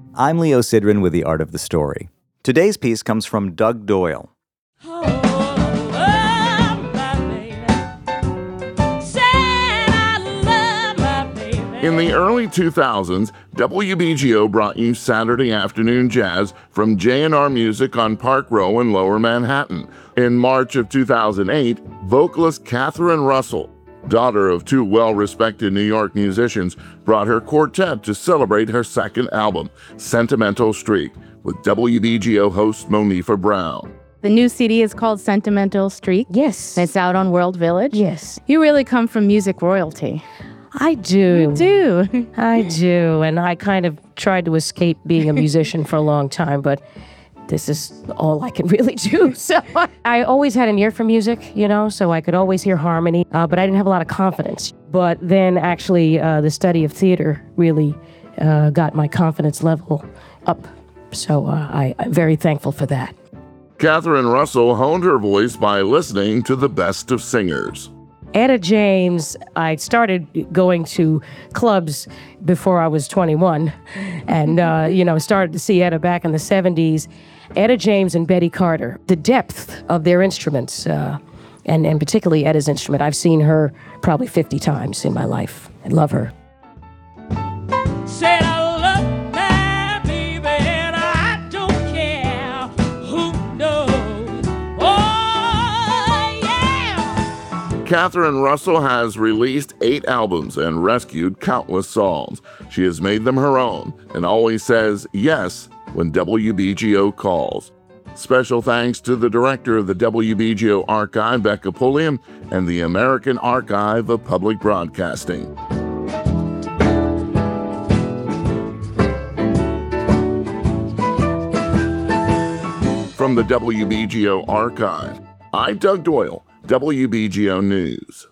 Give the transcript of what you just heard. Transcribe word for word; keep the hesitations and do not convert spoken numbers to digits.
I'm Leo Sidran with The Art of the Story. Today's piece comes from Doug Doyle. In the early two thousands, W B G O brought you Saturday afternoon jazz from J and R Music on Park Row in Lower Manhattan. In March of two thousand eight, vocalist Catherine Russell, daughter of two well-respected New York musicians, brought her quartet to celebrate her second album, Sentimental Streak, with W B G O host Monifa Brown. The new C D is called Sentimental Streak. Yes. It's out on World Village. Yes. You really come from music royalty. I do. You do. I do. And I kind of tried to escape being a musician for a long time, but this is all I can really do. So I always had an ear for music, you know, so I could always hear harmony, uh, but I didn't have a lot of confidence. But then actually uh, the study of theater really uh, got my confidence level up. So uh, I, I'm very thankful for that. Catherine Russell honed her voice by listening to the best of singers. Etta James, I started going to clubs before I was twenty-one and, uh, you know, started to see Etta back in the seventies. Etta James and Betty Carter, the depth of their instruments, uh, and, and particularly Etta's instrument, I've seen her probably fifty times in my life. I love her. Said I love my baby and I don't care who knows. Oh, yeah! Catherine Russell has released eight albums and rescued countless songs. She has made them her own and always says yes when W B G O calls. Special thanks to the director of the W B G O Archive, Becca Pulliam, and the American Archive of Public Broadcasting. From the W B G O Archive, I'm Doug Doyle, W B G O News.